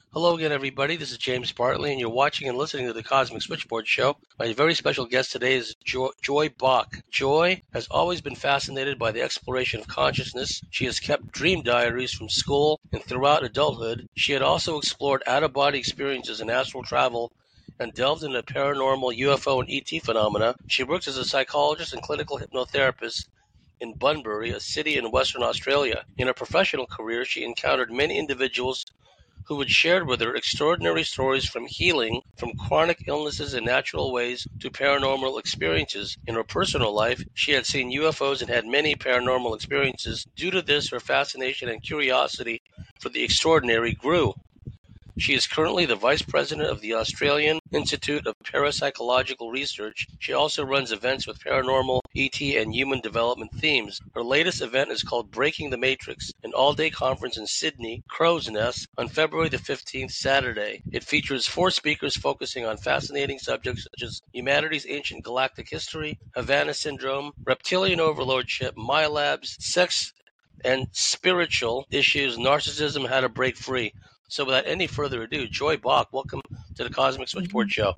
Hello again, everybody. This is James Bartley, and you're watching and listening to the Cosmic Switchboard Show. My very special guest today is Joy Bach. Joy has always been fascinated by the exploration of consciousness. She has kept dream diaries from school and throughout adulthood. She had also explored out-of-body experiences and astral travel and delved into paranormal UFO and ET phenomena. She works as a psychologist and clinical hypnotherapist in Bunbury, a city in Western Australia. In her professional career, she encountered many individuals who had shared with her extraordinary stories from healing from chronic illnesses in natural ways to paranormal experiences. In her personal life, she had seen UFOs and had many paranormal experiences. Due to this, her fascination and curiosity for the extraordinary grew. She is currently the Vice President of the Australian Institute of Parapsychological Research. She also runs events with paranormal, ET, and human development themes. Her latest event is called Breaking the Matrix, an all-day conference in Sydney, Crow's Nest, on February the 15th, Saturday. It features 4 speakers focusing on fascinating subjects such as humanity's ancient galactic history, Havana Syndrome, reptilian overlordship, MyLabs, sex and spiritual issues, narcissism, how to break free. So without any further ado, Joy Bach, welcome to the Cosmic Switchboard Show.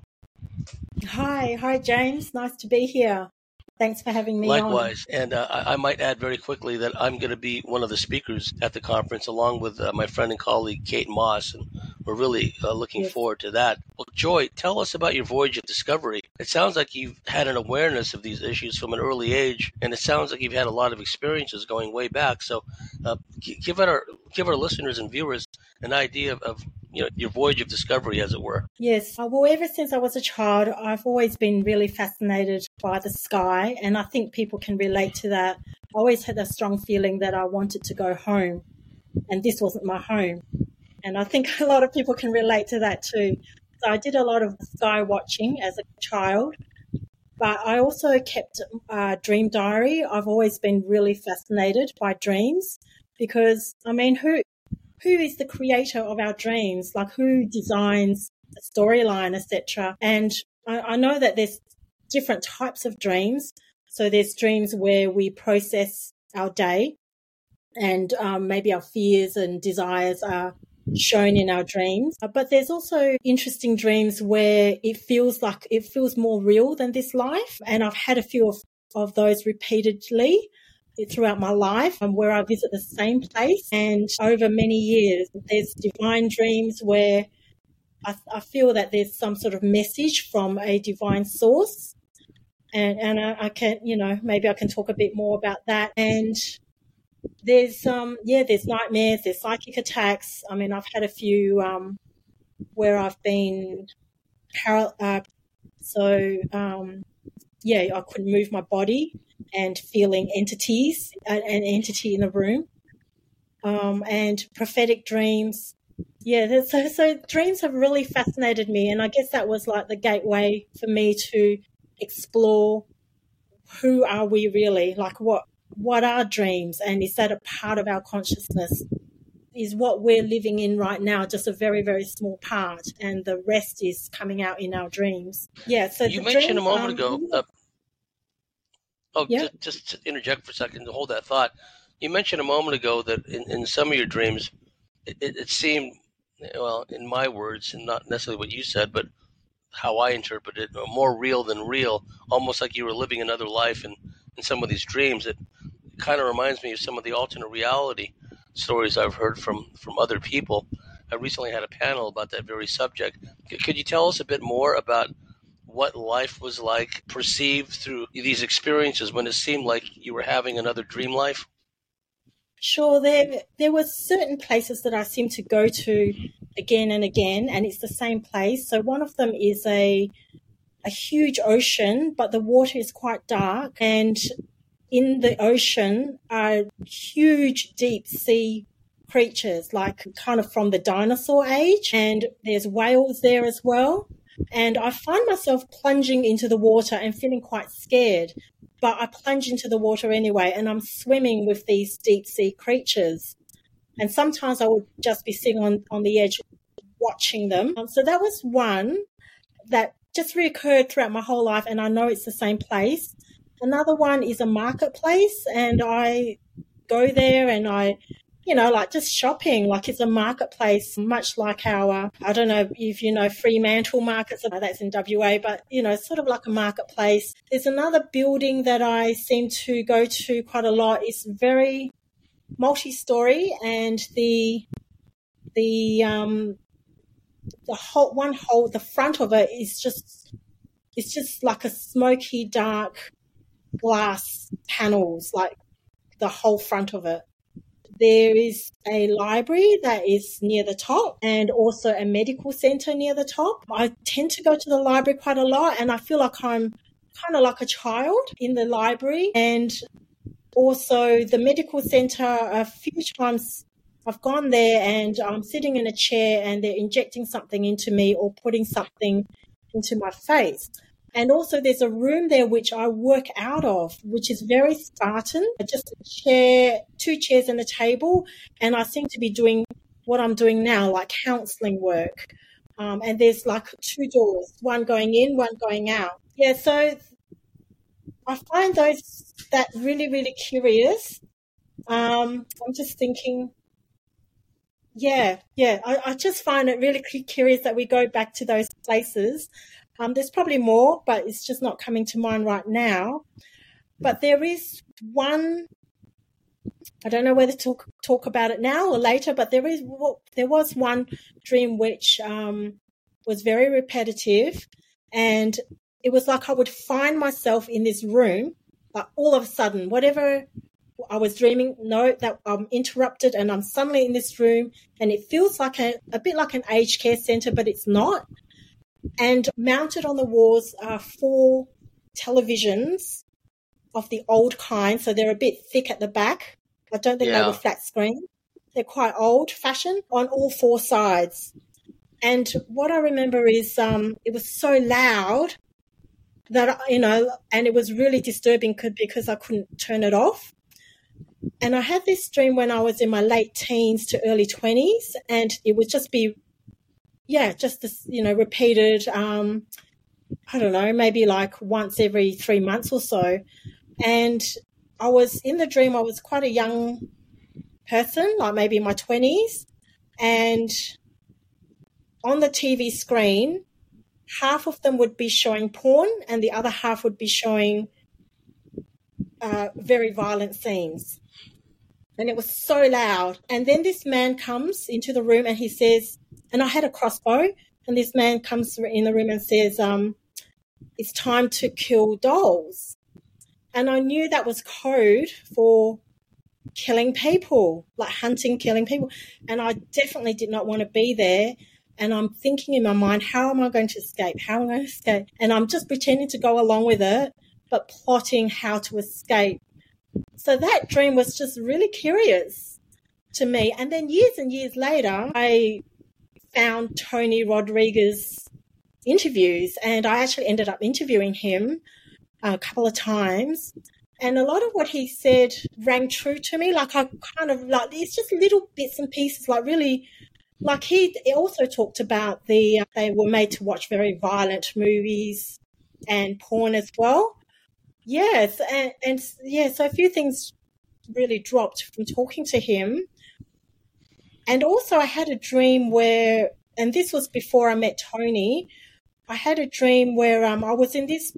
Hi, James. Nice to be here. Thanks for having me on. Likewise. And I might add very quickly that I'm going to be one of the speakers at the conference along with my friend and colleague, Kate Moss, and we're really looking forward to that. Well, Joy, tell us about your voyage of discovery. It sounds like you've had an awareness of these issues from an early age, and it sounds like you've had a lot of experiences going way back. So give our listeners and viewers an idea of your voyage of discovery, as it were. Yes. Well, ever since I was a child, I've always been really fascinated by the sky, and I think people can relate to that. I always had a strong feeling that I wanted to go home, and this wasn't my home. And I think a lot of people can relate to that too. So I did a lot of sky watching as a child, but I also kept a dream diary. I've always been really fascinated by dreams because, I mean, who is the creator of our dreams? Like, who designs the storyline, etc.? And I know that there's different types of dreams. So there's dreams where we process our day and maybe our fears and desires are shown in our dreams. But there's also interesting dreams where it feels more real than this life. And I've had a few of those repeatedly throughout my life, where I visit the same place, and over many years there's divine dreams where I feel that there's some sort of message from a divine source, and I can, maybe I can talk a bit more about that. And there's nightmares, there's psychic attacks. I mean, I've had a few where I've been I couldn't move my body, and feeling entities, an entity in the room, and prophetic dreams. Yeah, so dreams have really fascinated me, and I guess that was like the gateway for me to explore who are we really, like what are dreams, and is that a part of our consciousness? Is what we're living in right now just a very, very small part, and the rest is coming out in our dreams? Yeah, so you mentioned a moment ago. Just to interject for a second to hold that thought. You mentioned a moment ago that in some of your dreams, it seemed, well, in my words, and not necessarily what you said, but how I interpret it, more real than real, almost like you were living another life in some of these dreams. It kind of reminds me of some of the alternate reality stories I've heard from other people. I recently had a panel about that very subject. Could you tell us a bit more about what life was like perceived through these experiences when it seemed like you were having another dream life? Sure. There were certain places that I seem to go to again and again, and it's the same place. So one of them is a huge ocean, but the water is quite dark, and in the ocean are huge deep sea creatures, like kind of from the dinosaur age, and there's whales there as well. And I find myself plunging into the water and feeling quite scared, but I plunge into the water anyway, and I'm swimming with these deep sea creatures. And sometimes I would just be sitting on the edge watching them. So that was one that just reoccurred throughout my whole life, and I know it's the same place. Another one is a marketplace, and I go there and I like just shopping, like it's a marketplace, much like our, I don't know if you know Fremantle Markets, that's in WA, but, sort of like a marketplace. There's another building that I seem to go to quite a lot. It's very multi-story, and the front of it is just like a smoky, dark glass panels, like the whole front of it. There is a library that is near the top, and also a medical centre near the top. I tend to go to the library quite a lot, and I feel like I'm kind of like a child in the library. And also the medical centre, a few times I've gone there and I'm sitting in a chair and they're injecting something into me or putting something into my face. And also there's a room there which I work out of, which is very Spartan, just a chair, 2 chairs and a table. And I seem to be doing what I'm doing now, like counselling work. And there's like 2 doors, one going in, one going out. Yeah, so I find that really, really curious. I'm just thinking, I just find it really curious that we go back to those places. There's probably more, but it's just not coming to mind right now. But there is one, I don't know whether to talk about it now or later, but there was one dream which was very repetitive, and it was like I would find myself in this room, like all of a sudden, whatever I was dreaming, that I'm interrupted and I'm suddenly in this room, and it feels like a bit like an aged care centre, but it's not. And mounted on the walls are 4 televisions of the old kind, so they're a bit thick at the back. I don't think they were flat screen. They're quite old-fashioned on all 4 sides. And what I remember is it was so loud that, and it was really disturbing because I couldn't turn it off. And I had this dream when I was in my late teens to early 20s, and it would just be just this, repeated, I don't know, maybe like once every 3 months or so. And I was in the dream, I was quite a young person, like maybe in my 20s. And on the TV screen, half of them would be showing porn and the other half would be showing very violent scenes. And it was so loud. And then this man comes into the room and he says, and I had a crossbow, and this man comes in the room and says, it's time to kill dolls. And I knew that was code for killing people, like hunting, killing people. And I definitely did not want to be there. And I'm thinking in my mind, how am I going to escape? How am I going to escape? And I'm just pretending to go along with it, but plotting how to escape. So that dream was just really curious to me. And then years and years later, I found Tony Rodriguez interviews, and I actually ended up interviewing him a couple of times. And a lot of what he said rang true to me. Like I kind of like, it's just little bits and pieces, like really, like he also talked about they were made to watch very violent movies and porn as well. Yes. And so a few things really dropped from talking to him. And also I had a dream where, and this was before I met Tony, I had a dream where I was in this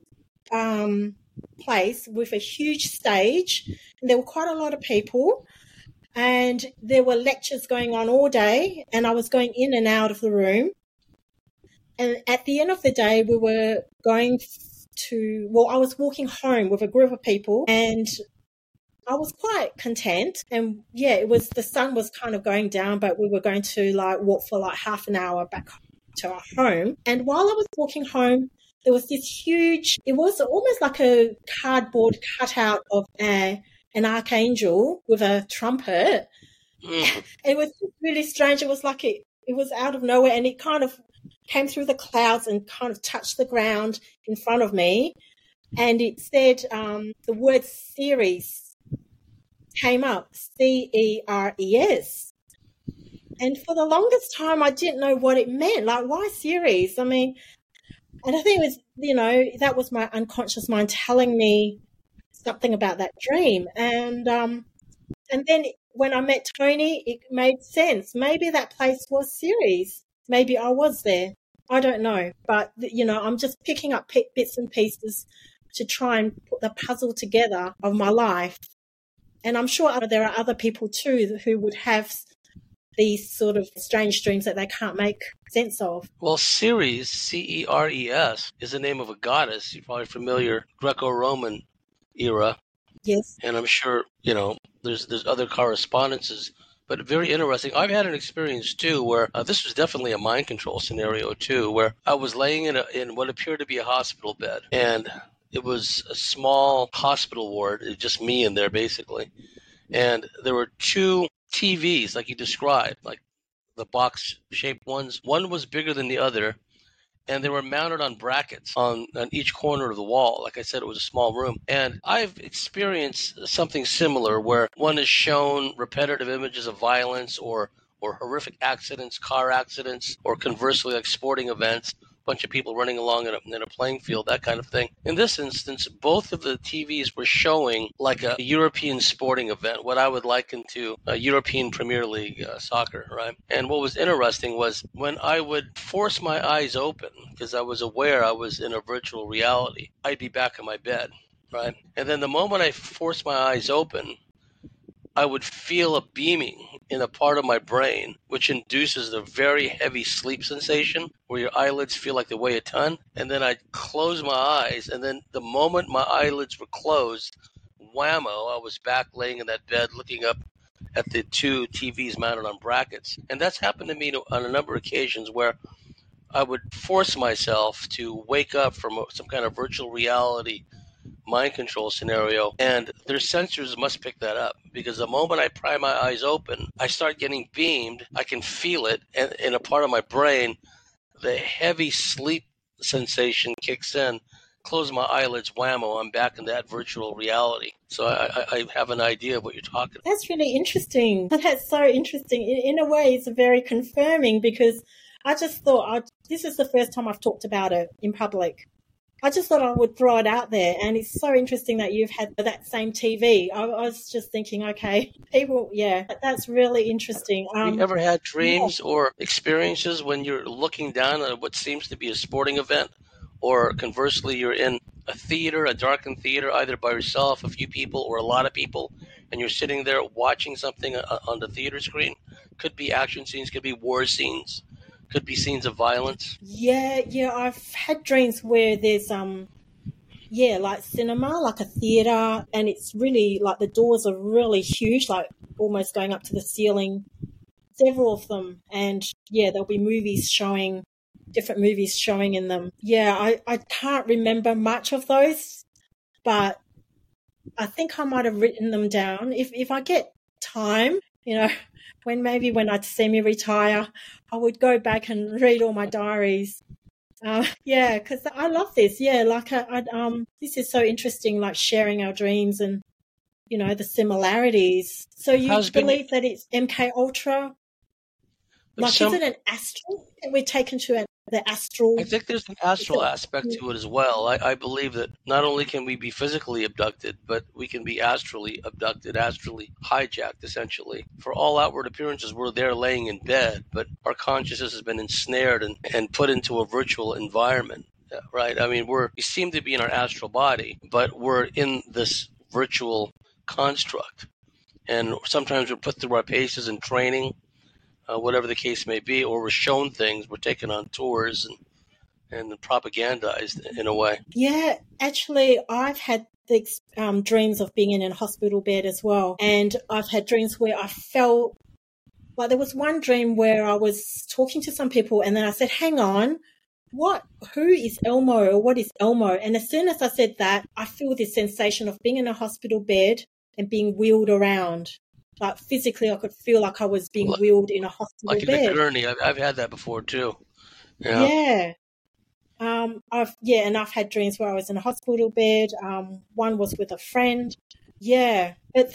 place with a huge stage, and there were quite a lot of people, and there were lectures going on all day, and I was going in and out of the room. And at the end of the day, we were going I was walking home with a group of people, and I was quite content. And the sun was kind of going down, but we were going to like walk for like half an hour back to our home. And while I was walking home, there was this huge, it was almost like a cardboard cutout of an archangel with a trumpet. It was really strange. It was like it was out of nowhere, and it kind of came through the clouds and kind of touched the ground in front of me. And it said the word Ceres came up, Ceres. And for the longest time, I didn't know what it meant. Like, why Ceres? I mean, and I think it was, that was my unconscious mind telling me something about that dream. And then when I met Tony, it made sense. Maybe that place was Ceres. Maybe I was there. I don't know. But, I'm just picking up bits and pieces to try and put the puzzle together of my life. And I'm sure there are other people too who would have these sort of strange dreams that they can't make sense of. Well, Ceres, Ceres, is the name of a goddess. You're probably familiar, Greco-Roman era. Yes. And I'm sure, there's other correspondences. But very interesting. I've had an experience, too, where this was definitely a mind control scenario, too, where I was laying in what appeared to be a hospital bed. And it was a small hospital ward, just me in there, basically. And there were two TVs, like you described, like the box-shaped ones. One was bigger than the other, and they were mounted on brackets on each corner of the wall. Like I said, it was a small room. And I've experienced something similar where one is shown repetitive images of violence or horrific accidents, car accidents, or conversely, like sporting events, bunch of people running along in a playing field, that kind of thing. In this instance, both of the TVs were showing like a European sporting event, what I would liken to a European Premier League soccer, right? And what was interesting was when I would force my eyes open, because I was aware I was in a virtual reality, I'd be back in my bed, right? And then the moment I forced my eyes open, I would feel a beaming in a part of my brain, which induces a very heavy sleep sensation where your eyelids feel like they weigh a ton. And then I'd close my eyes. And then the moment my eyelids were closed, whammo, I was back laying in that bed looking up at the two TVs mounted on brackets. And that's happened to me on a number of occasions where I would force myself to wake up from some kind of virtual reality mind control scenario, and their sensors must pick that up, because the moment I pry my eyes open, I start getting beamed. I can feel it, and in a part of my brain, the heavy sleep sensation kicks in. Close my eyelids, whammo, I'm back in that virtual reality. So I have an idea of what you're talking about. That's really interesting. That's so interesting. In a way, it's very confirming, because I just thought this is the first time I've talked about it in public. I just thought I would throw it out there. And it's so interesting that you've had that same TV. I was just thinking, okay, people, that's really interesting. Have you ever had dreams or experiences when you're looking down at what seems to be a sporting event, or conversely, you're in a theater, a darkened theater, either by yourself, a few people, or a lot of people, and you're sitting there watching something on the theater screen? Could be action scenes, could be war scenes. Could be scenes of violence. Yeah, I've had dreams where there's like cinema, like a theater, and it's really like the doors are really huge, like almost going up to the ceiling. Several of them, and there'll be different movies showing in them. I can't remember much of those, but I think I might have written them down. If I get time, when I'd semi-retire, I would go back and read all my diaries. Because I love this. This is so interesting, like sharing our dreams and, the similarities. So you believe that it's MK Ultra? Is it an astral? We're taken to the astral. I think there's an astral aspect to it as well. I believe that not only can we be physically abducted, but we can be astrally abducted, astrally hijacked, essentially. For all outward appearances, we're there laying in bed, but our consciousness has been ensnared and put into a virtual environment, right? I mean, we seem to be in our astral body, but we're in this virtual construct. And sometimes we're put through our paces and training, whatever the case may be, or we're shown things, we're taken on tours and propagandized in a way. Yeah, actually, I've had the dreams of being in a hospital bed as well. And I've had dreams where I felt like there was one dream where I was talking to some people, and then I said, hang on, who is Elmo, or what is Elmo? And as soon as I said that, I feel this sensation of being in a hospital bed and being wheeled around. Like physically, I could feel like I was being wheeled in a hospital bed. Like in the gurney. I've had that before too. Yeah. And I've had dreams where I was in a hospital bed. One was with a friend. Yeah, but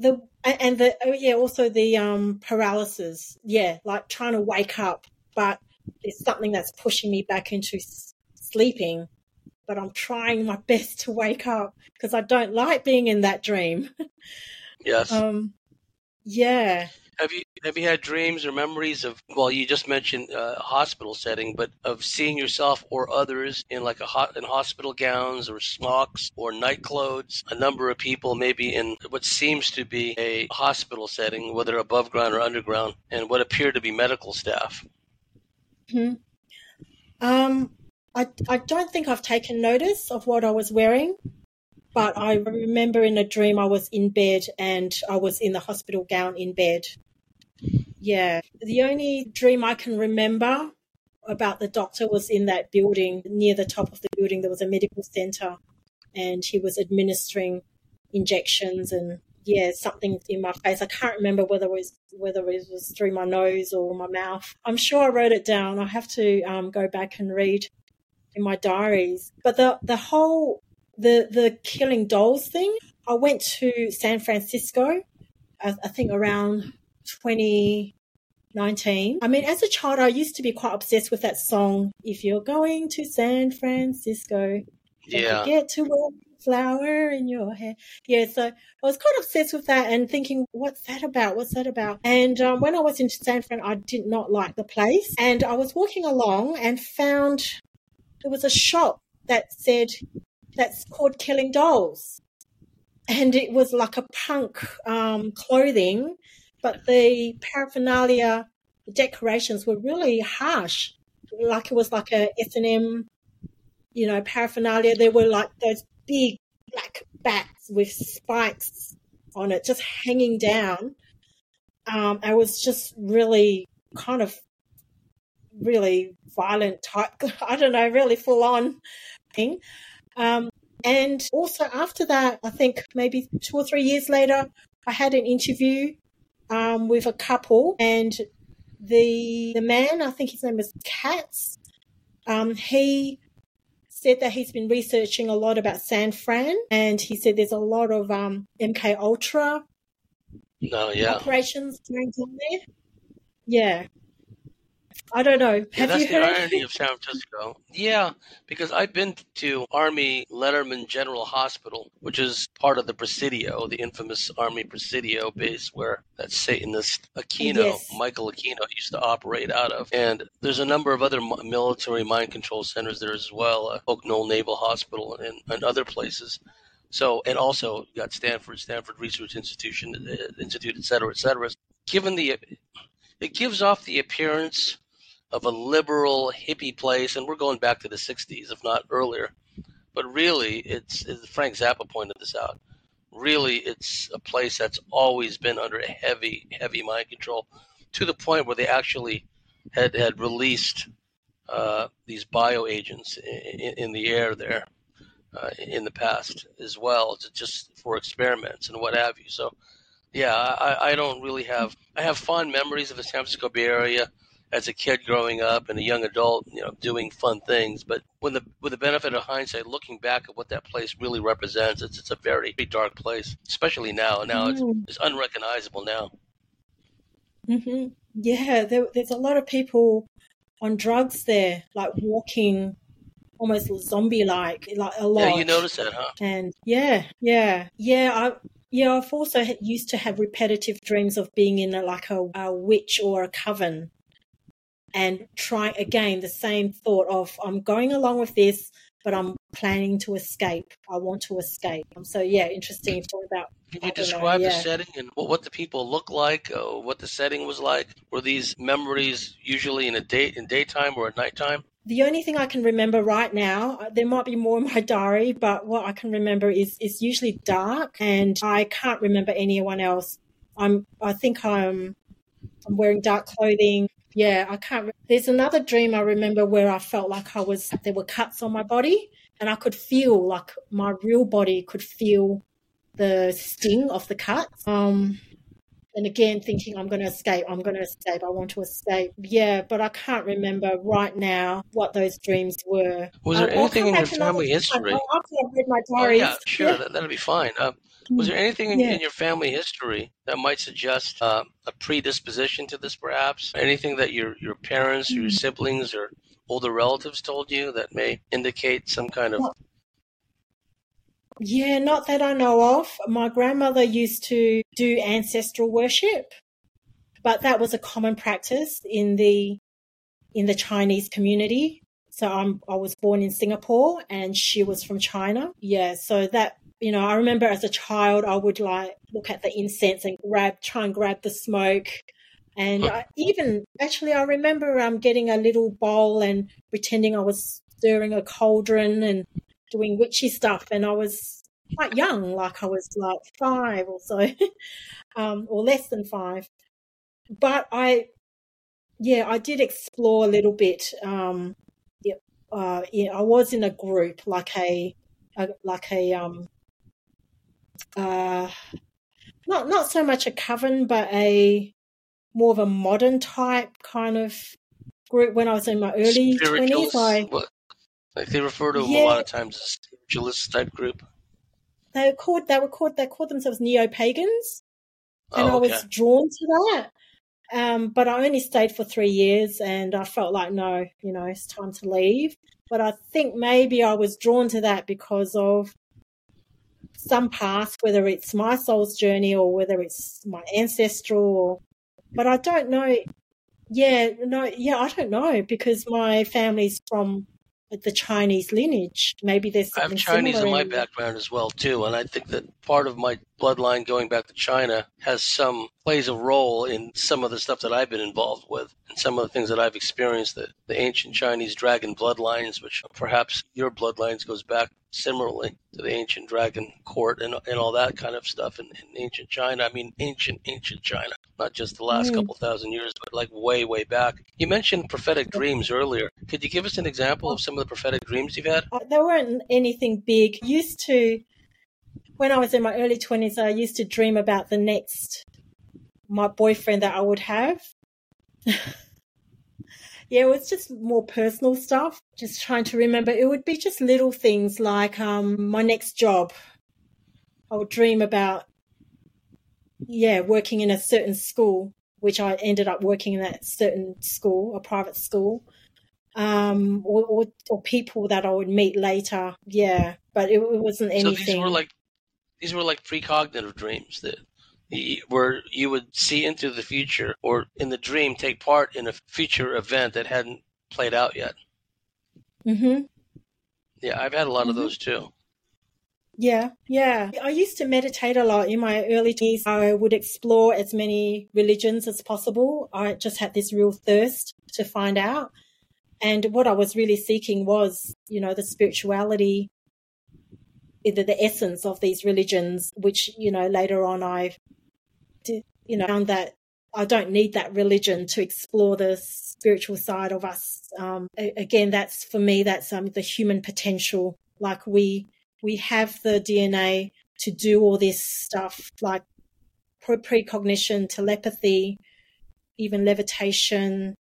also the paralysis. Yeah, like trying to wake up, but it's something that's pushing me back into sleeping. But I'm trying my best to wake up because I don't like being in that dream. Yes. Yeah. Have you had dreams or memories of, well, you just mentioned hospital setting, but of seeing yourself or others in like in hospital gowns or smocks or night clothes, a number of people maybe in what seems to be a hospital setting, whether above ground or underground, and what appear to be medical staff? Hmm. Um, I don't think I've taken notice of what I was wearing, but I remember in a dream I was in bed and I was in the hospital gown in bed. Yeah. The only dream I can remember about the doctor was in that building. Near the top of the building, there was a medical center and he was administering injections and yeah, something in my face. I can't remember whether it was through my nose or my mouth. I'm sure I wrote it down. I have to go back and read in my diaries. But the killing dolls thing, I went to San Francisco, I think around 2019. I mean, as a child, I used to be quite obsessed with that song, If You're Going to San Francisco, don't Yeah. forget to wear a flower in your hair. Yeah, so I was quite obsessed with that and thinking, what's that about? What's that about? And when I was in San Fran, I did not like the place. And I was walking along and found there was a shop that said, that's called Killing Dolls. And it was like a punk clothing, but the paraphernalia, the decorations were really harsh. Like it was like a S&M, paraphernalia. There were like those big black bats with spikes on it, just hanging down. I was just really kind of really violent type. I don't know, really full on thing. And also after that, I think maybe 2 or 3 years later, I had an interview with a couple, and the man, I think his name was Katz, he said that he's been researching a lot about San Fran, and he said there's a lot of MK Ultra operations going on there. Yeah. I don't know. Yeah, Have you that's the heard? irony of San Francisco. Yeah, because I've been to Army Letterman General Hospital, which is part of the Presidio, the infamous Army Presidio base where that Satanist Yes. Michael Aquino, used to operate out of. And there's a number of other military mind control centers there as well, Oak Knoll Naval Hospital and other places. So, and also you got Stanford Research Institute, et cetera, et cetera. It gives off the appearance of a liberal hippie place, and we're going back to the 60s, if not earlier. But really, it's Frank Zappa pointed this out. Really, it's a place that's always been under heavy, heavy mind control, to the point where they actually had released these bioagents in the air there in the past as well, just for experiments and what have you. So, yeah, I don't really have. I have fond memories of the San Francisco Bay Area as a kid growing up and a young adult, doing fun things. But with the benefit of hindsight, looking back at what that place really represents, it's a very, very dark place, especially now. Now it's unrecognizable now. Mm-hmm. Yeah, there's a lot of people on drugs there, like walking almost zombie-like, like a lot. Yeah, you notice that, huh? And yeah. I've also used to have repetitive dreams of being in a witch or a coven, and try again the same thought of I'm going along with this, but I'm planning to escape. I want to escape. So yeah, interesting thought about. Can you describe the setting and what the people look like, what the setting was like? Were these memories usually in daytime or at nighttime? The only thing I can remember right now, there might be more in my diary, but what I can remember is usually dark, and I can't remember anyone else. I think I'm wearing dark clothing. Yeah, I can't. There's another dream I remember where I felt like there were cuts on my body, and I could feel like my real body could feel the sting of the cuts. And again, thinking I'm going to escape, I want to escape. Yeah, but I can't remember right now what those dreams were. Was there anything in your family history? After I've read my diaries. Oh, yeah, sure, that'll be fine. Was there anything in your family history that might suggest a predisposition to this, perhaps? Anything that your parents, or your siblings, or older relatives told you that may indicate some kind of... Yeah, not that I know of. My grandmother used to do ancestral worship, but that was a common practice in the Chinese community. So I was born in Singapore and she was from China. Yeah, so that, I remember as a child I would like look at the incense and try and grab the smoke. And I remember getting a little bowl and pretending I was stirring a cauldron and doing witchy stuff. And I was quite young, like I was like 5 or so, or less than 5. But I did explore a little bit. I was in a group, not so much a coven, but a more of a modern type kind of group when I was in my early 20s. Like they refer to them a lot of times as spiritualist type group. They called themselves neo-pagans, and I was drawn to that. But I only stayed for 3 years and I felt like, no, it's time to leave. But I think maybe I was drawn to that because of some past, whether it's my soul's journey or whether it's my ancestral, but I don't know. I don't know because my family's from the Chinese lineage. Maybe there's something I have Chinese similar in my background as well too, and I think that part of my bloodline going back to China plays a role in some of the stuff that I've been involved with and some of the things that I've experienced. The ancient Chinese dragon bloodlines, which perhaps your bloodlines goes back similarly to the ancient dragon court and all that kind of stuff in ancient China. I mean, ancient China, not just the last couple thousand years, but like way, way back. You mentioned prophetic dreams earlier. Could you give us an example of some of the prophetic dreams you've had? There weren't anything big. When I was in my early 20s, I used to dream about my boyfriend that I would have. Yeah, it was just more personal stuff. Just trying to remember. It would be just little things like my next job. I would dream about, working in a certain school, which I ended up working in that certain school, a private school, or people that I would meet later. Yeah, but it wasn't anything. So these were like precognitive dreams where you would see into the future or in the dream take part in a future event that hadn't played out yet. Mm-hmm. Yeah, I've had a lot of those too. Yeah. I used to meditate a lot in my early 20s. I would explore as many religions as possible. I just had this real thirst to find out. And what I was really seeking was, the spirituality, the essence of these religions, which, later on I did, found that I don't need that religion to explore the spiritual side of us. Again, that's for me, that's the human potential. Like we have the DNA to do all this stuff, like precognition, telepathy, even levitation.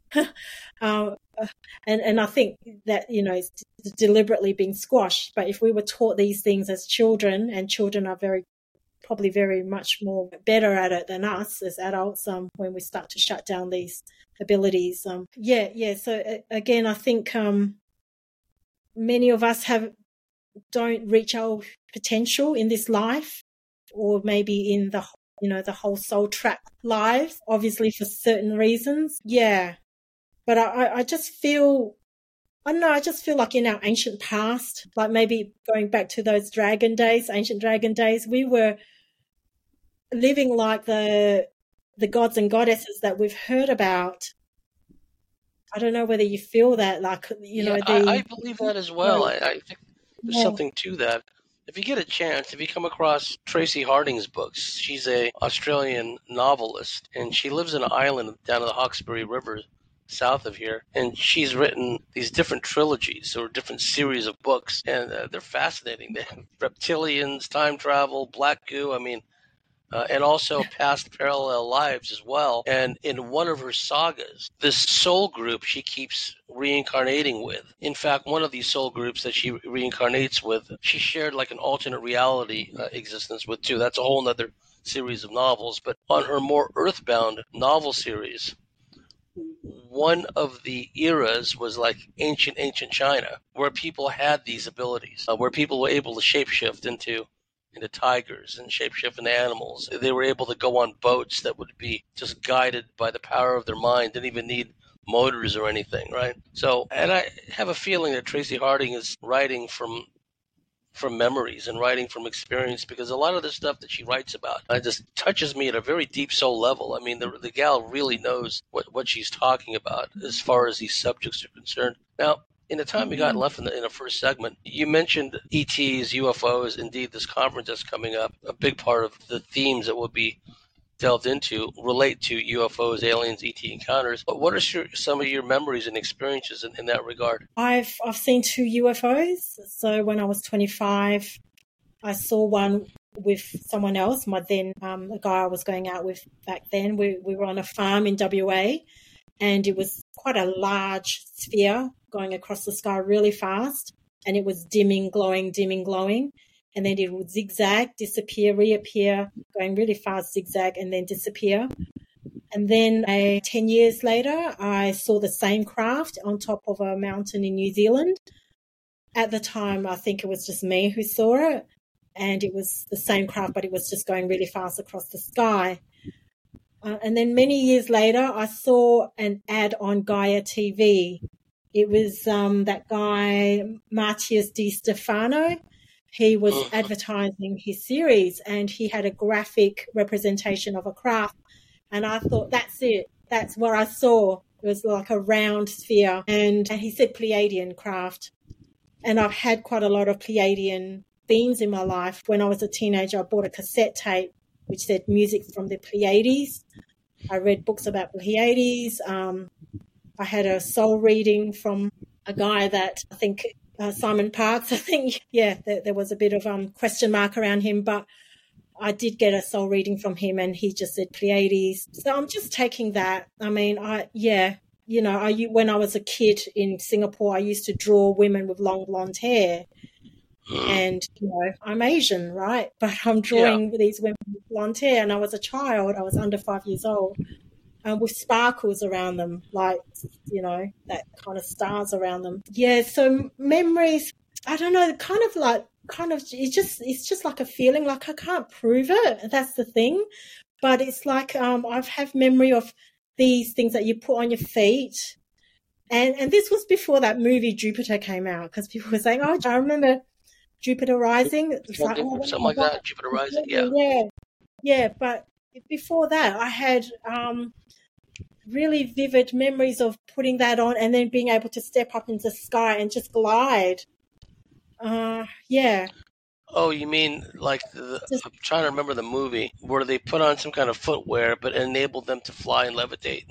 And I think that, it's deliberately being squashed. But if we were taught these things as children, and children are probably very much more better at it than us as adults, when we start to shut down these abilities. So again, I think many of us don't reach our potential in this life, or maybe in the whole soul track lives, obviously for certain reasons. Yeah. But I just feel like in our ancient past, like maybe going back to those ancient dragon days, we were living like the gods and goddesses that we've heard about. I don't know whether you feel that, like, I believe that as well. I think there's something to that. If you get a chance, if you come across Tracy Harding's books, she's a Australian novelist, and she lives in an island down in the Hawkesbury River, south of here, and she's written these different trilogies or different series of books, and they're fascinating. They have reptilians, time travel, black goo, and also past parallel lives as well. And in one of her sagas, this soul group she keeps reincarnating with. In fact, one of these soul groups that she reincarnates with, she shared like an alternate reality existence with too. That's a whole other series of novels. But on her more earthbound novel series, one of the eras was like ancient China, where people had these abilities, where people were able to shapeshift into tigers and shapeshift into animals. They were able to go on boats that would be just guided by the power of their mind, didn't even need motors or anything, right? So, and I have a feeling that Tracy Harding is writing from memories and writing from experience, because a lot of the stuff that she writes about just touches me at a very deep soul level. I mean, the gal really knows what she's talking about as far as these subjects are concerned. Now, in the time we got left in the first segment, you mentioned ETs, UFOs. Indeed, this conference that's coming up, a big part of the themes that will be delved into relate to UFOs, aliens, ET encounters. But what are some of your memories and experiences in that regard? I've seen 2 UFOs. So when I was 25, I saw one with someone else, a guy I was going out with back then. We were on a farm in WA, and it was quite a large sphere going across the sky really fast, and it was dimming, glowing, and then it would zigzag, disappear, reappear, going really fast, zigzag, and then disappear. And then 10 years later, I saw the same craft on top of a mountain in New Zealand. At the time, I think it was just me who saw it, and it was the same craft, but it was just going really fast across the sky. And then many years later, I saw an ad on Gaia TV. It was that guy, Matthias Di Stefano. He was advertising his series, and he had a graphic representation of a craft. And I thought, that's it. That's what I saw. It was like a round sphere. And he said Pleiadian craft. And I've had quite a lot of Pleiadian themes in my life. When I was a teenager, I bought a cassette tape which said music from the Pleiades. I read books about Pleiades. I had a soul reading from a guy that I think, Simon Parkes, I think. Yeah, there was a bit of question mark around him, but I did get a soul reading from him, and he just said Pleiades. So I'm just taking that. I mean, when I was a kid in Singapore, I used to draw women with long blonde hair. And, I'm Asian, right? But I'm drawing these women with blonde hair, and I was a child. I was under 5 years old, with sparkles around them, like, that kind of stars around them. Yeah, so memories, I don't know, it's just like a feeling, like I can't prove it. That's the thing. But it's like I have memory of these things that you put on your feet. And this was before that movie Jupiter came out, because people were saying, oh, I remember Jupiter Rising. Something like that, Jupiter Rising, yeah. Yeah, but before that, I had really vivid memories of putting that on and then being able to step up into the sky and just glide. Yeah. Oh, you mean like I'm trying to remember the movie where they put on some kind of footwear but enabled them to fly and levitate.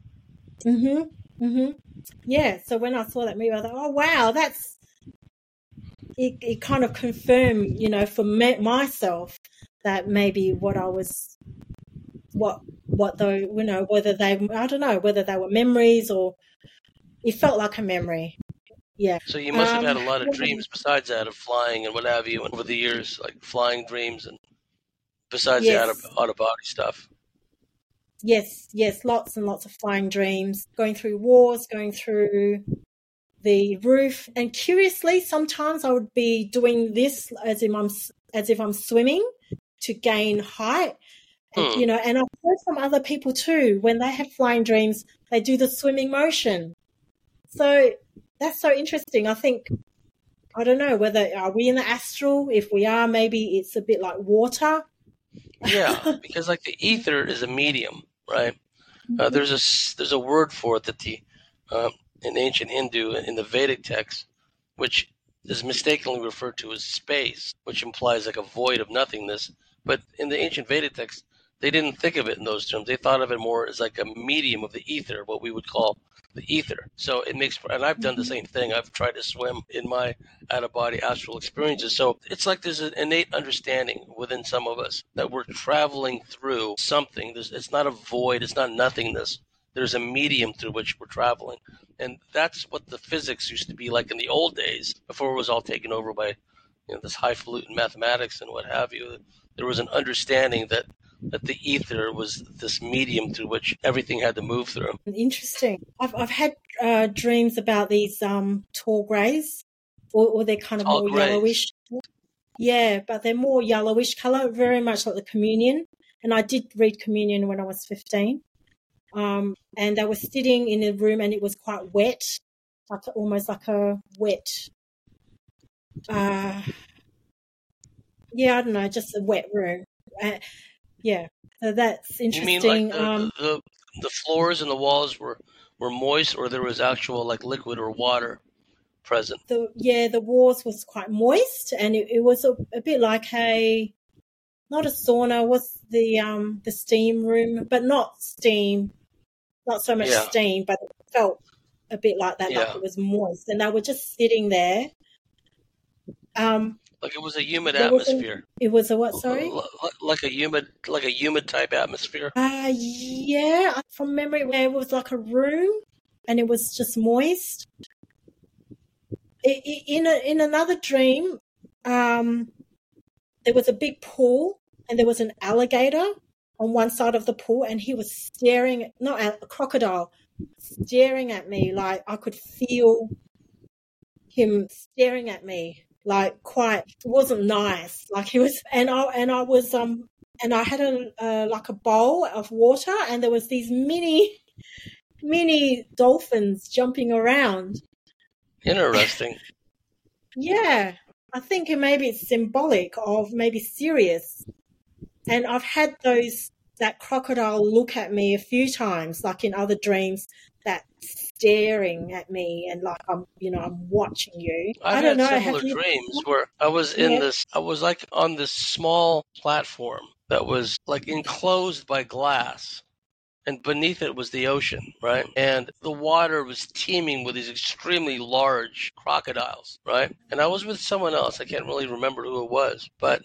Yeah, so when I saw that movie, I thought, oh, wow, that's... It kind of confirmed, for myself, that maybe what I was... What though, whether they were memories or... It felt like a memory. Yeah. So you must have had a lot of dreams besides that of flying and what have you over the years, like flying dreams and besides the out-of-body stuff. Yes, lots and lots of flying dreams, going through wars, going through the roof. And curiously, sometimes I would be doing this as if I'm swimming to gain height. And, and I've heard from other people too, when they have flying dreams, they do the swimming motion. So that's so interesting. I think, I don't know, are we in the astral? If we are, maybe it's a bit like water. Yeah, because like the ether is a medium, right? There's a word for it that in ancient Hindu, in the Vedic text, which is mistakenly referred to as space, which implies like a void of nothingness. But in the ancient Vedic text, they didn't think of it in those terms. They thought of it more as like a medium of the ether, what we would call the ether. So it makes, and I've done the same thing. I've tried to swim in my out-of-body astral experiences. So it's like there's an innate understanding within some of us that we're traveling through something. It's not a void. It's not nothingness. There's a medium through which we're traveling. And that's what the physics used to be like in the old days, before it was all taken over by this highfalutin mathematics and what have you. There was an understanding that that the ether was this medium through which everything had to move through. Interesting. I've had dreams about these tall greys, or they're kind of Tall more greys. yellowish. Yeah, but they're more yellowish color, very much like the communion. And I did read communion when I was 15. And they were sitting in a room, and it was quite wet, almost like a wet. I don't know, just a wet room. Yeah, so that's interesting. You mean like the floors and the walls were moist, or there was actual like liquid or water present? The walls was quite moist, and it was a bit like not a sauna, was the steam room, but not steam, not so much steam, but it felt a bit like that, like it was moist, and they were just sitting there. Like it was a humid atmosphere. It was a what? Sorry, like a humid type atmosphere. Yeah, from memory, it was like a room, and it was just moist. In another dream, there was a big pool, and there was an alligator on one side of the pool, and he was staring, not a crocodile, staring at me, like I could feel him staring at me, like it wasn't nice, like he was, and I was and I had like a bowl of water, and there was these mini dolphins jumping around. Interesting. Yeah, I think maybe it's symbolic of maybe Sirius. And I've had that crocodile look at me a few times, like in other dreams, that staring at me, and like I'm watching you. I don't know. Similar dreams where I was I was like on this small platform that was like enclosed by glass, and beneath it was the ocean, right? And the water was teeming with these extremely large crocodiles, right? And I was with someone else. I can't really remember who it was, but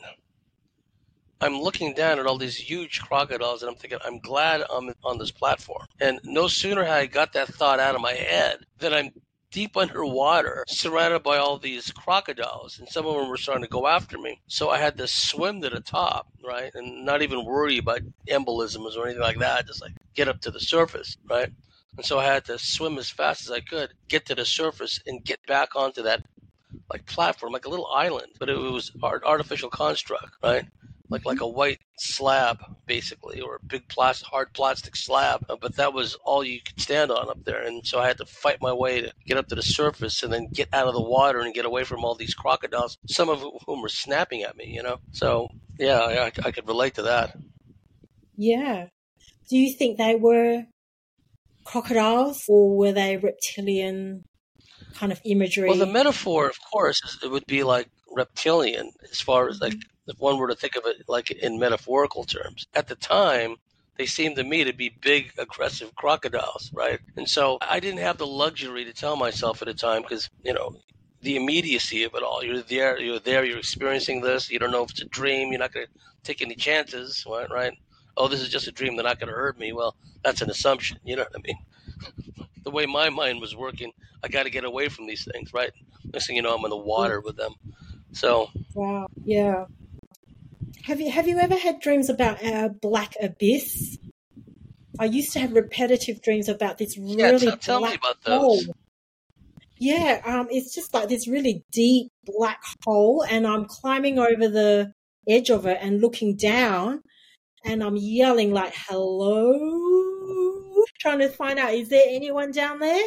I'm looking down at all these huge crocodiles, and I'm thinking, I'm glad I'm on this platform. And no sooner had I got that thought out of my head than I'm deep underwater, surrounded by all these crocodiles, and some of them were starting to go after me. So I had to swim to the top, right, and not even worry about embolisms or anything like that, just like get up to the surface, right? And so I had to swim as fast as I could, get to the surface, and get back onto that like platform, like a little island, but it was artificial construct, right? Like a white slab, basically, or a big hard plastic slab. But that was all you could stand on up there. And so I had to fight my way to get up to the surface and then get out of the water and get away from all these crocodiles, some of whom were snapping at me, So, yeah, I could relate to that. Yeah. Do you think they were crocodiles, or were they reptilian kind of imagery? Well, the metaphor, of course, it would be like reptilian, as far as like, if one were to think of it like in metaphorical terms. At the time, they seemed to me to be big, aggressive crocodiles, right? And so I didn't have the luxury to tell myself at the time, because, the immediacy of it all. You're there, you're experiencing this. You don't know if it's a dream. You're not going to take any chances, right? Oh, this is just a dream. They're not going to hurt me. Well, that's an assumption. You know what I mean? The way my mind was working, I got to get away from these things, right? Next thing you know, I'm in the water with them. So. Wow. Yeah. Have you ever had dreams about a black abyss? I used to have repetitive dreams about this really tell black me about hole. those. Yeah, it's just like this really deep black hole, and I'm climbing over the edge of it and looking down, and I'm yelling like, hello, trying to find out, is there anyone down there?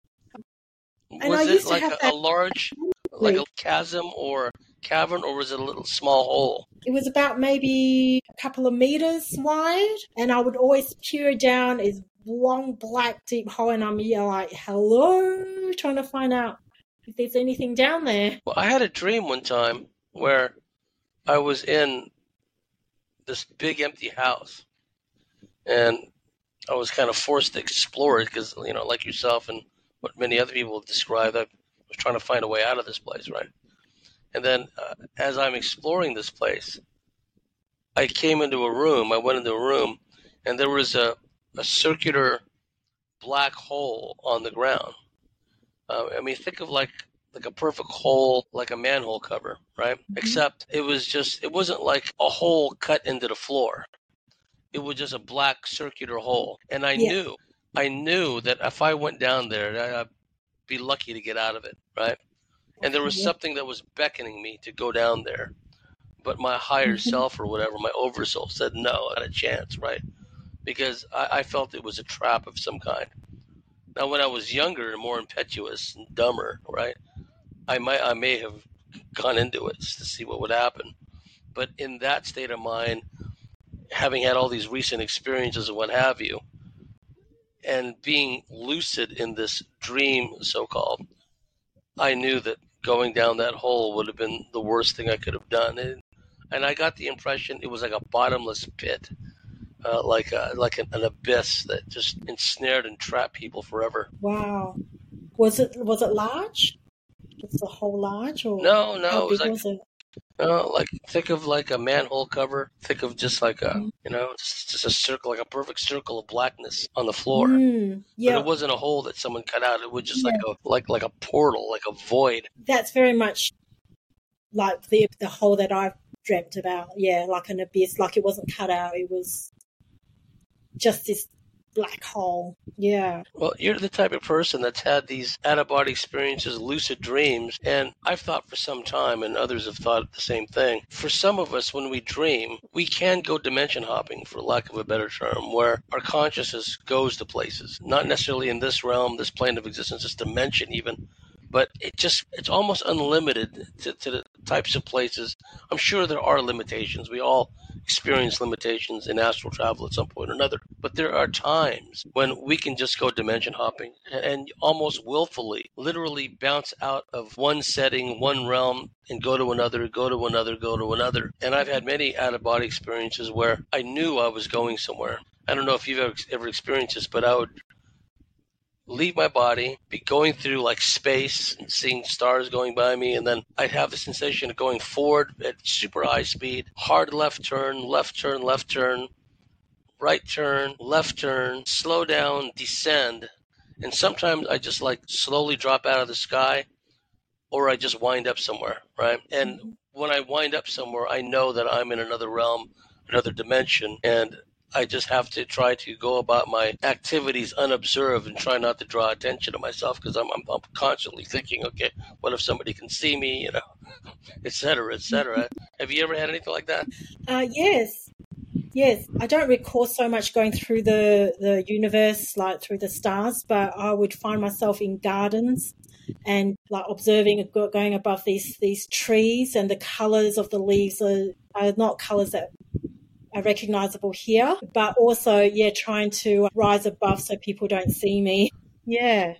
And Was it like a large, like a chasm or cavern, or was it a little small hole? It was about maybe a couple of meters wide, and I would always peer down this long black deep hole, and I'm like, hello, trying to find out if there's anything down there. Well, I had a dream one time where I was in this big empty house, and I was kind of forced to explore it because, like yourself and what many other people have described, I was trying to find a way out of this place, right? And then as I'm exploring this place, I went into a room, and there was a circular black hole on the ground. Think of like a perfect hole, like a manhole cover, right? Mm-hmm. Except it wasn't like a hole cut into the floor. it was just a black circular hole. And I Yeah. knew that if I went down there, I'd be lucky to get out of it, right? And there was Okay. something that was beckoning me to go down there. But my higher Mhm. self or whatever, my oversoul said no, not a chance, right? Because I felt it was a trap of some kind. Now, when I was younger and more impetuous and dumber, right, I may have gone into it to see what would happen. But in that state of mind, having had all these recent experiences and what have you, and being lucid in this dream, so-called, I knew that going down that hole would have been the worst thing I could have done. And I got the impression it was like a bottomless pit, like an abyss that just ensnared and trapped people forever. Wow. Was it large? Was the hole large, or No, how no, it was big was it? like think of like a manhole cover. Think of just like a Mm. just a circle, like a perfect circle of blackness on the floor. But it Yeah. wasn't a hole that someone cut out. It was just like Yeah. a portal, like a void. That's very much like the hole that I've dreamt about. Yeah, like an abyss. Like it wasn't cut out. It was just this black hole. Yeah. Well, you're the type of person that's had these out-of-body experiences, lucid dreams, and I've thought for some time, and others have thought the same thing. For some of us, when we dream, we can go dimension hopping, for lack of a better term, where our consciousness goes to places, not necessarily in this realm, this plane of existence, this dimension even, but it's almost unlimited to the types of places. I'm sure there are limitations. We all experience limitations in astral travel at some point or another. But there are times when we can just go dimension hopping and almost willfully, literally bounce out of one setting, one realm, and go to another, go to another, go to another. And I've had many out-of-body experiences where I knew I was going somewhere. I don't know if you've ever experienced this, but I would leave my body, be going through like space and seeing stars going by me, and then I'd have the sensation of going forward at super high speed, hard left turn, left turn, left turn, right turn, left turn, slow down, descend, and sometimes I just like slowly drop out of the sky, or I just wind up somewhere, right? And when I wind up somewhere, I know that I'm in another realm, another dimension, and I just have to try to go about my activities unobserved and try not to draw attention to myself because I'm constantly thinking, okay, what if somebody can see me, et cetera, et cetera. Have you ever had anything like that? Yes. Yes. I don't recall so much going through the universe, like through the stars, but I would find myself in gardens and like observing, going above these trees, and the colors of the leaves are not colors that are recognizable here, but also, yeah, trying to rise above so people don't see me. Yeah.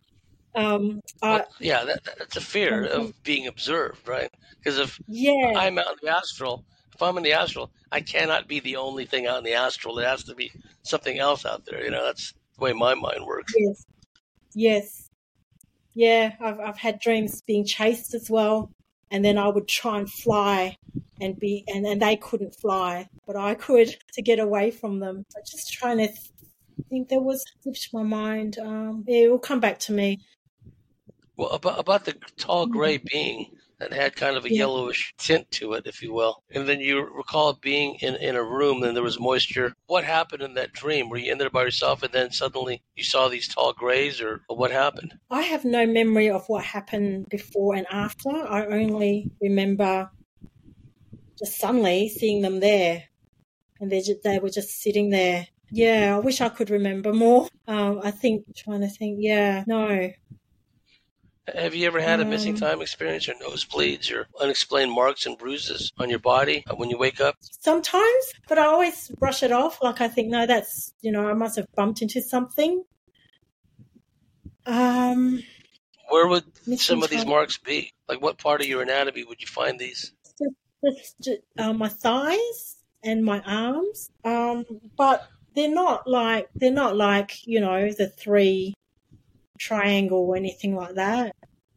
Well, yeah, that's a fear of being observed, right? Because if Yeah. I'm out in the astral, if I'm in the astral, I cannot be the only thing out in the astral. It has to be something else out there. That's the way my mind works. Yes. Yes. Yeah, I've had dreams being chased as well, and then I would try and fly, and they couldn't fly, but I could, to get away from them. I'm just trying to think. There was slipped my mind. Yeah, it will come back to me. Well, about the tall gray being that had kind of a Yeah. yellowish tint to it, if you will, and then you recall being in a room and there was moisture. What happened in that dream? Were you in there by yourself and then suddenly you saw these tall grays, or what happened? I have no memory of what happened before and after. I only remember just suddenly seeing them there, and they were just sitting there. Yeah, I wish I could remember more. Trying to think. Yeah, no. Have you ever had a missing time experience or nosebleeds or unexplained marks and bruises on your body when you wake up? Sometimes, but I always brush it off. Like I think, no, that's, I must have bumped into something. Where would some of these marks be? Like what part of your anatomy would you find these? My thighs and my arms. But they're not like the 3 triangle or anything like that.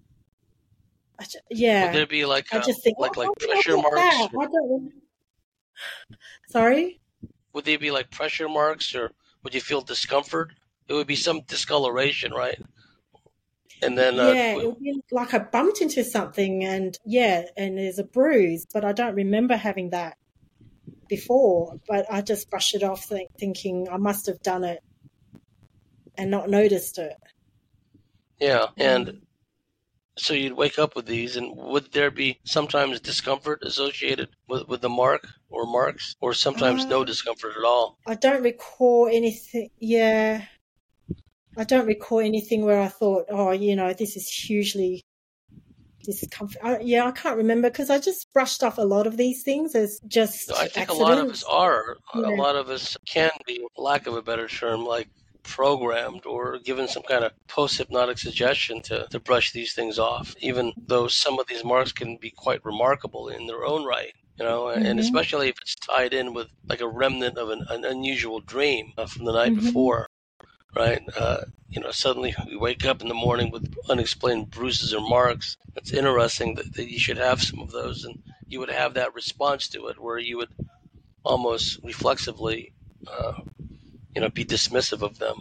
Yeah. Would there be like I just think, pressure marks? I don't. Sorry? Would they be like pressure marks, or would you feel discomfort? It would be some discoloration, right? And then it would be like I bumped into something, and there's a bruise, but I don't remember having that. before, but I just brushed it off thinking I must have done it and not noticed it. Yeah, and so you'd wake up with these, and would there be sometimes discomfort associated with the mark or marks, or sometimes no discomfort at all? I don't recall anything. Yeah, I don't recall anything where I thought, oh, this is hugely discomfort. I can't remember because I just brushed off a lot of these things as just I think accidents. a lot of us are. Yeah. A lot of us can be, lack of a better term, like programmed or given some kind of post-hypnotic suggestion to brush these things off, even though some of these marks can be quite remarkable in their own right. And especially if it's tied in with like a remnant of an unusual dream from the night before, right? Suddenly we wake up in the morning with unexplained bruises or marks. It's interesting that you should have some of those, and you would have that response to it where you would almost reflexively be dismissive of them.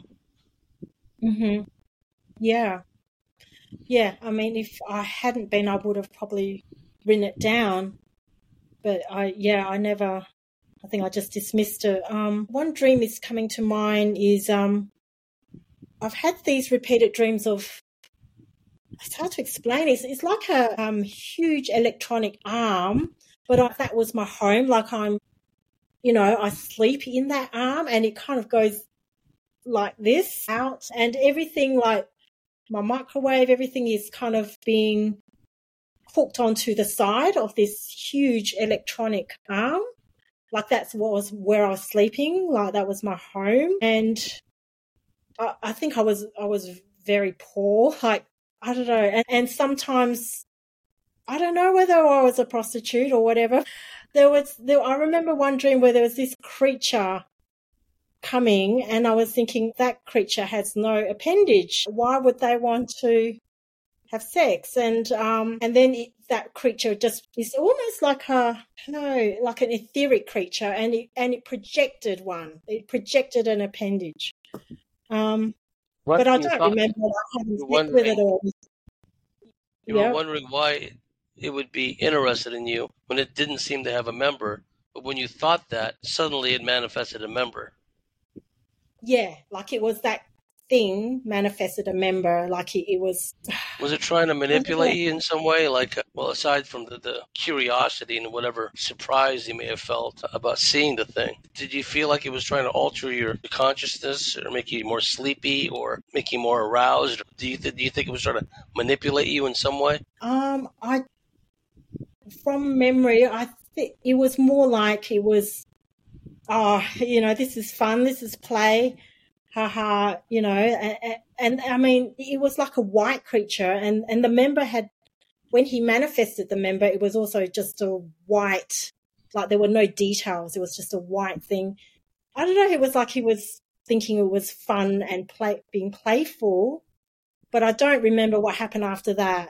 Yeah. I mean, if I hadn't been, I would have probably written it down. But I think I just dismissed it. One dream is coming to mind is I've had these repeated dreams of, it's hard to explain. It's like a huge electronic arm, but that was my home. Like I sleep in that arm and it kind of goes like this out, and everything, like my microwave, everything is kind of being hooked onto the side of this huge electronic arm. Like that was where I was sleeping. Like that was my home. And I think I was very poor. Like, I don't know. And sometimes, I don't know whether I was a prostitute or whatever. I remember one dream where there was this creature coming, and I was thinking that creature has no appendage. Why would they want to have sex? And then that creature just is almost like like an etheric creature, and it projected one. It projected an appendage. But I don't remember having sex with it all. You were wondering why it would be interested in you when it didn't seem to have a member, but when you thought that, suddenly it manifested a member. Yeah, like it was that thing manifested a member, like it was... Was it trying to manipulate you in some way? Like, well, aside from the curiosity and whatever surprise you may have felt about seeing the thing, did you feel like it was trying to alter your consciousness or make you more sleepy or make you more aroused? Do you think it was trying to manipulate you in some way? From memory, I think it was more like it was, this is fun, this is play, haha, and I mean, it was like a white creature, and the member when he manifested the member, it was also just a white, like there were no details, it was just a white thing. I don't know, it was like he was thinking it was fun and being playful, but I don't remember what happened after that.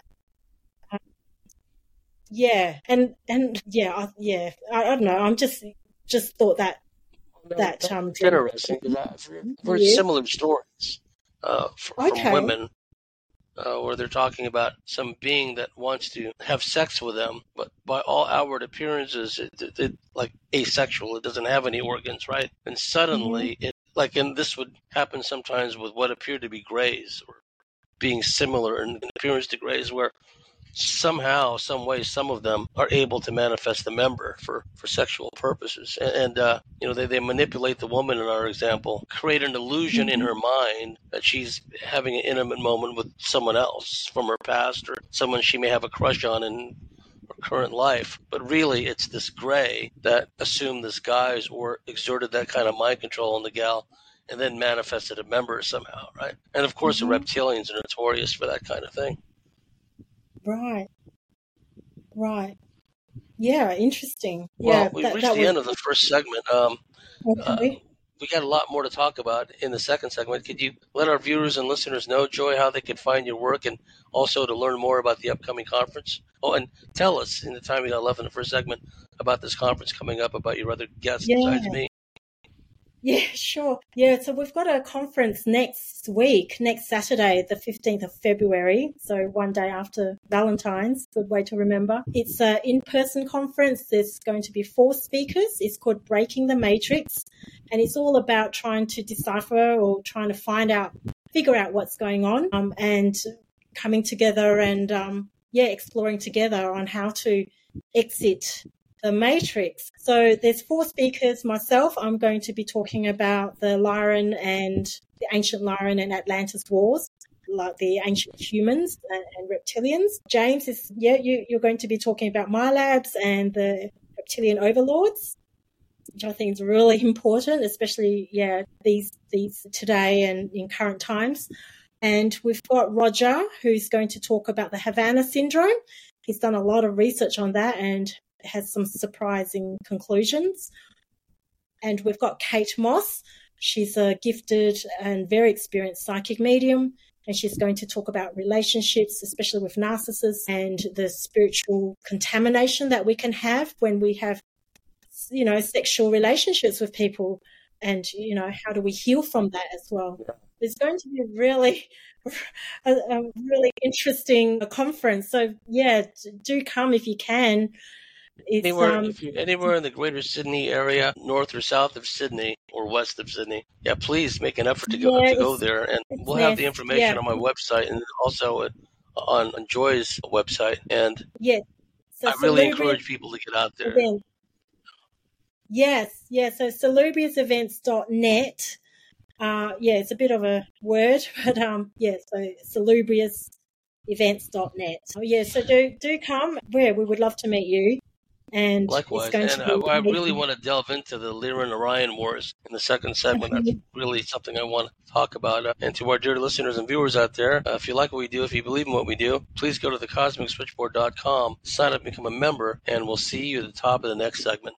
I don't know. I'm just thought that that's interesting because I've heard similar stories from women where they're talking about some being that wants to have sex with them, but by all outward appearances, it like asexual. It doesn't have any organs, right? And suddenly, and this would happen sometimes with what appear to be grays or being similar in appearance to grays, where somehow, some way, some of them are able to manifest the member for sexual purposes. And they manipulate the woman in our example, create an illusion in her mind that she's having an intimate moment with someone else from her past or someone she may have a crush on in her current life. But really, it's this gray that assumed this guise or exerted that kind of mind control on the gal and then manifested a member somehow, right? And of course, the reptilians are notorious for that kind of thing. Right. Yeah, interesting. Well, we reached the end of the first segment. We got a lot more to talk about in the second segment. Could you let our viewers and listeners know, Joy, how they can find your work and also to learn more about the upcoming conference? Oh, and tell us, in the time we got left in the first segment, about this conference coming up, about your other guests besides me. Yeah, sure. Yeah, so we've got a conference next week, next Saturday, the 15th of February. So one day after Valentine's, good way to remember. It's an in-person conference. There's going to be 4 speakers. It's called Breaking the Matrix. And it's all about trying to decipher or trying to figure out what's going on, and coming together and, exploring together on how to exit the Matrix. So there's 4 speakers. Myself, I'm going to be talking about the Lyran and the ancient Lyran and Atlantis wars, like the ancient humans and reptilians. James you're going to be talking about MyLabs and the reptilian overlords, which I think is really important, especially these today and in current times. And we've got Roger, who's going to talk about the Havana syndrome. He's done a lot of research on that and has some surprising conclusions. And we've got Kate Moss. She's a gifted and very experienced psychic medium, and she's going to talk about relationships, especially with narcissists, and the spiritual contamination that we can have when we have, sexual relationships with people, and, how do we heal from that as well. It's going to be a really interesting conference. So, do come if you can. If you're anywhere in the greater Sydney area, north or south of Sydney or west of Sydney, please make an effort to go there. And we'll have the information on my website and also on Joy's website. And so I really encourage people to get out there. So salubriousevents.net. It's a bit of a word, but so salubriousevents.net. So do come. We would love to meet you. And likewise, and I really want to delve into the Lyran Orion Wars in the second segment. That's really something I want to talk about. And to our dear listeners and viewers out there, if you like what we do, if you believe in what we do, please go to thecosmicswitchboard.com, sign up, become a member, and we'll see you at the top of the next segment.